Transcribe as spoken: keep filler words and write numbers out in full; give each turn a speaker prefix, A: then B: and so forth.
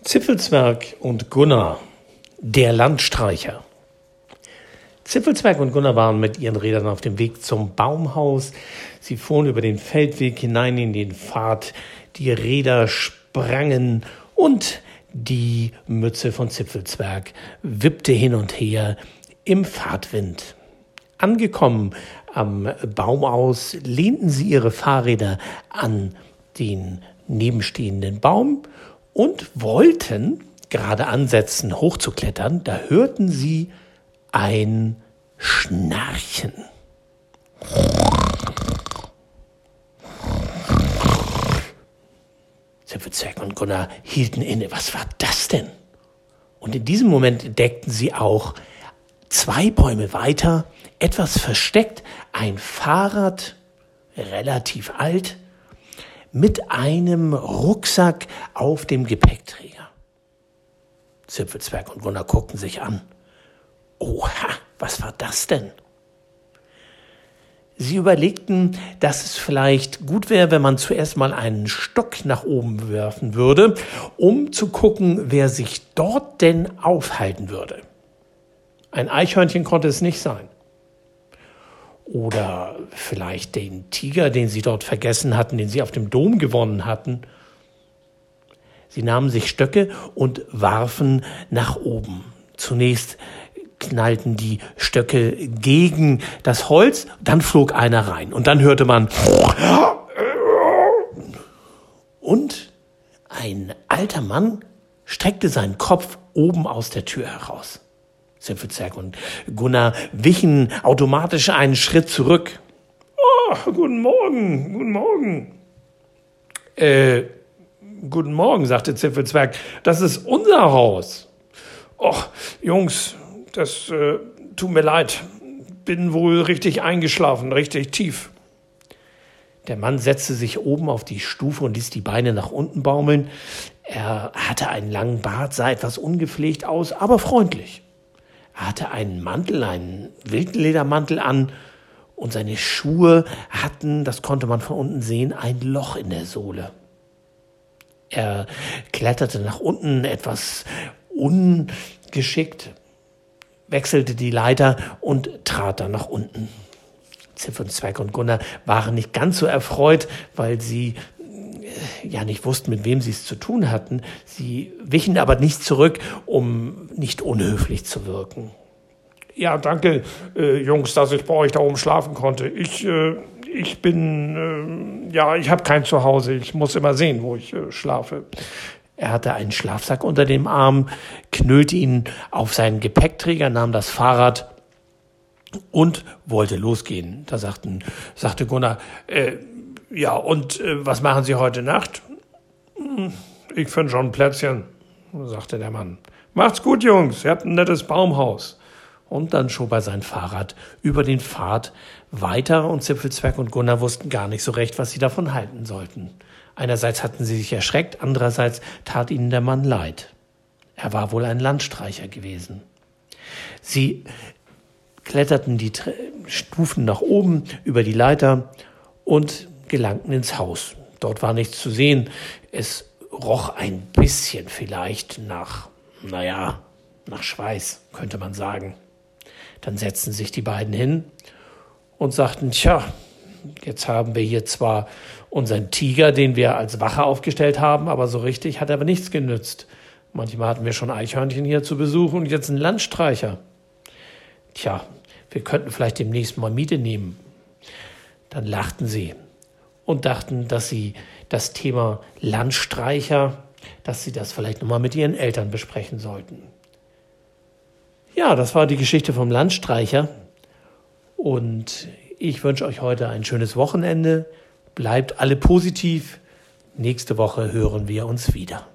A: Zipfelzwerg und Gunnar, der Landstreicher. Zipfelzwerg und Gunnar waren mit ihren Rädern auf dem Weg zum Baumhaus. Sie fuhren über den Feldweg hinein in den Pfad. Die Räder sprangen und die Mütze von Zipfelzwerg wippte hin und her im Fahrtwind. Angekommen am Baumhaus lehnten sie ihre Fahrräder an den nebenstehenden Baum und wollten gerade ansetzen, hochzuklettern. Da hörten sie ein Schnarchen. Zipfelzwerg und Gunnar hielten inne. Was war das denn? Und in diesem Moment entdeckten sie auch zwei Bäume weiter, etwas versteckt, ein Fahrrad, relativ alt, mit einem Rucksack auf dem Gepäckträger. Zipfelzwerg und Gunnar guckten sich an. Oha, was war das denn? Sie überlegten, dass es vielleicht gut wäre, wenn man zuerst mal einen Stock nach oben werfen würde, um zu gucken, wer sich dort denn aufhalten würde. Ein Eichhörnchen konnte es nicht sein. Oder vielleicht den Tiger, den sie dort vergessen hatten, den sie auf dem Dom gewonnen hatten. Sie nahmen sich Stöcke und warfen nach oben. Zunächst knallten die Stöcke gegen das Holz, dann flog einer rein. Und dann hörte man und ein alter Mann streckte seinen Kopf oben aus der Tür heraus. Zipfelzwerg und Gunnar wichen automatisch einen Schritt zurück. Oh, guten Morgen, guten Morgen. Äh, guten Morgen, sagte Zipfelzwerg. Das ist unser Haus. Och, Jungs, das äh, tut mir leid. Bin wohl richtig eingeschlafen, richtig tief. Der Mann setzte sich oben auf die Stufe und ließ die Beine nach unten baumeln. Er hatte einen langen Bart, sah etwas ungepflegt aus, aber freundlich. Er hatte einen Mantel, einen Wildledermantel an und seine Schuhe hatten, das konnte man von unten sehen, ein Loch in der Sohle. Er kletterte nach unten etwas ungeschickt, wechselte die Leiter und trat dann nach unten. Zipfelzwerg und Gunnar waren nicht ganz so erfreut, weil sie ja nicht wussten, mit wem sie es zu tun hatten. Sie wichen aber nicht zurück, um nicht unhöflich zu wirken. Ja, danke, äh, Jungs, dass ich bei euch da oben schlafen konnte. Ich, äh, ich bin, äh, ja, ich habe kein Zuhause. Ich muss immer sehen, wo ich äh, schlafe. Er hatte einen Schlafsack unter dem Arm, knüllte ihn auf seinen Gepäckträger, nahm das Fahrrad und wollte losgehen. Da sagten, sagte Gunnar, äh, ja, und äh, was machen Sie heute Nacht? Hm, ich finde schon ein Plätzchen, sagte der Mann. Macht's gut, Jungs, ihr habt ein nettes Baumhaus. Und dann schob er sein Fahrrad über den Pfad weiter und Zipfelzwerg und Gunnar wussten gar nicht so recht, was sie davon halten sollten. Einerseits hatten sie sich erschreckt, andererseits tat ihnen der Mann leid. Er war wohl ein Landstreicher gewesen. Sie kletterten die Stufen nach oben über die Leiter und gelangten ins Haus. Dort war nichts zu sehen. Es roch ein bisschen vielleicht nach, naja, nach Schweiß, könnte man sagen. Dann setzten sich die beiden hin und sagten, tja, jetzt haben wir hier zwar unseren Tiger, den wir als Wache aufgestellt haben, aber so richtig hat er aber nichts genützt. Manchmal hatten wir schon Eichhörnchen hier zu Besuch und jetzt einen Landstreicher. Tja, wir könnten vielleicht demnächst mal Miete nehmen. Dann lachten sie und dachten, dass sie das Thema Landstreicher, dass sie das vielleicht nochmal mit ihren Eltern besprechen sollten. Ja, das war die Geschichte vom Landstreicher und ich wünsche euch heute ein schönes Wochenende. Bleibt alle positiv. Nächste Woche hören wir uns wieder.